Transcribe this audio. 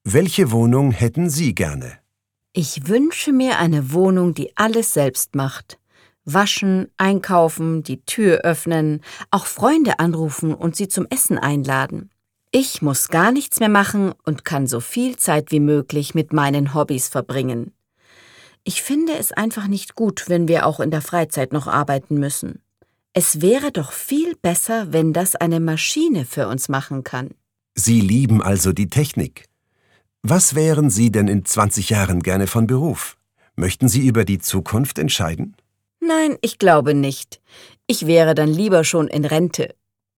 Welche Wohnung hätten Sie gerne? Ich wünsche mir eine Wohnung, die alles selbst macht. Waschen, einkaufen, die Tür öffnen, auch Freunde anrufen und sie zum Essen einladen. Ich muss gar nichts mehr machen und kann so viel Zeit wie möglich mit meinen Hobbys verbringen. Ich finde es einfach nicht gut, wenn wir auch in der Freizeit noch arbeiten müssen. Es wäre doch viel besser, wenn das eine Maschine für uns machen kann. Sie lieben also die Technik. Was wären Sie denn in 20 Jahren gerne von Beruf? Möchten Sie über die Zukunft entscheiden? Nein, ich glaube nicht. Ich wäre dann lieber schon in Rente.